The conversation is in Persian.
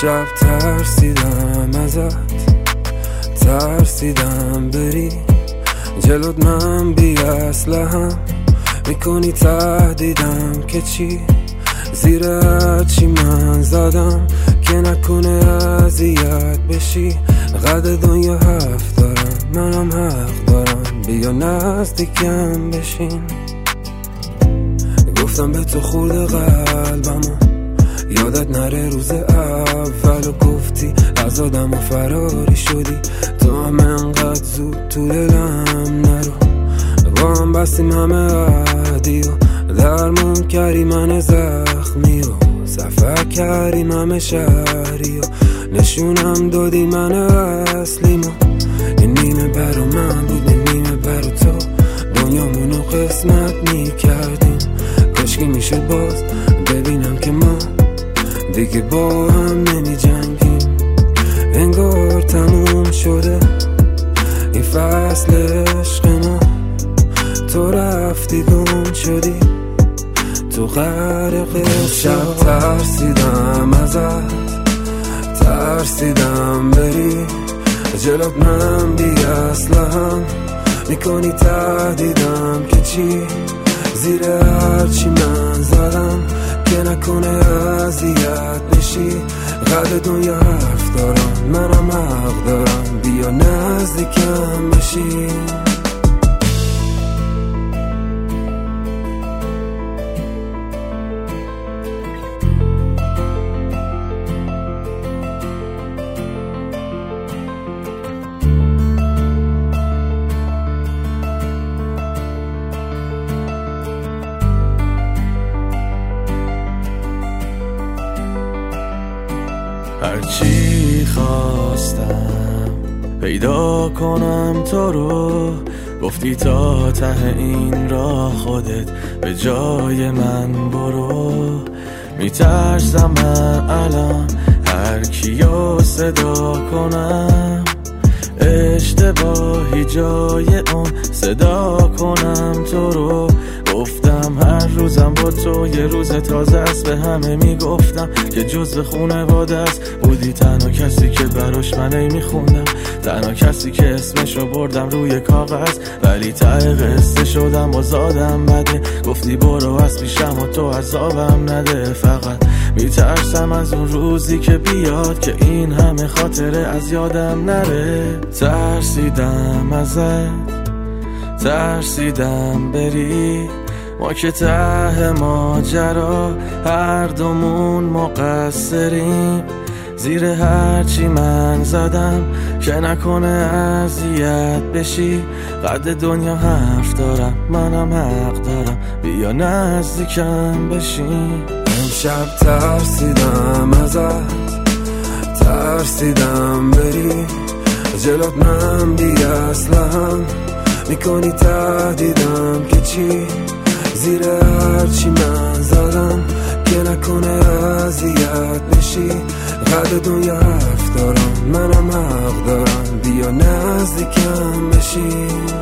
امشب ترسیدم ازت، ترسیدم بری جلوت، من بی اسلحه‌ام میکنی تهدیدم که چی، زیر چی من زدم که نکنه اذیت بشی. قد دنیا هفت دارم، منم حق دارم، بیا نزدیکم بشین. گفتم به تو خورده قلبمو، یادت نره روز اولو گفتی از آدم و فراری شدی. تو هم انقدر زود تو دلم نرو، با هم بستیم همه عهدی و درمون کردی من زخمی و سفر کردیم همه شهری و نشونم دادی من اصلیمو. این نیمه برا من بود، این نیمه برا تو، دنیامونو قسمت میکردیم. کاشکی میشد باز ببینم که ما دیگه با هم نمی جنگیم. انگار تموم شده این فصل عشق ما، تو رفتی گم شدی تو غرق شب. ترسیدم ازت، ترسیدم بری جلوت، من بی اسلحه‌ام میکنی تهدیدم که چی، زیر هرچی من زدم که نکنه اذیت بشی. قد دنیا حرف دارم، منم حق دارم، بیا نزدیکم بشی. هرچی خواستم پیدا کنم تو رو، گفتی تا ته این راه خودت به جای من برو. میترسم من الان هر کیو صدا کنم، اشتباهی جای اون صدا کنم تو رو. گفتم هر روزم با تو یه روز تازه است، به همه میگفتم که جزو خونواده است. بودی تنها کسی که براش من میخوندم، تنها کسی که اسمشو بردم روی کاغذ، ولی ته قصه شدم و زادم بده. گفتی برو از پیشم و تو عذابم نده. فقط میترسم از اون روزی که بیاد که این همه خاطره از یادم نره. ترسیدم ازت، ترسیدم بری، ما که ته ماجرا هر دومون مقصریم. زیر هرچی من زدم که نکنه اذیت بشی. قد دنیا حرف دارم، منم حق دارم، بیا نزدیکم بشین. امشب ترسیدم ازت، ترسیدم بری جلوت، من بی اسلحه‌ام میکنی تهدیدم که چی، زیر هرچی من زدم که نکنه اذیت بشی. قد دنیا حرف دارم، منم حق دارم، بیا نزدیکم بشی.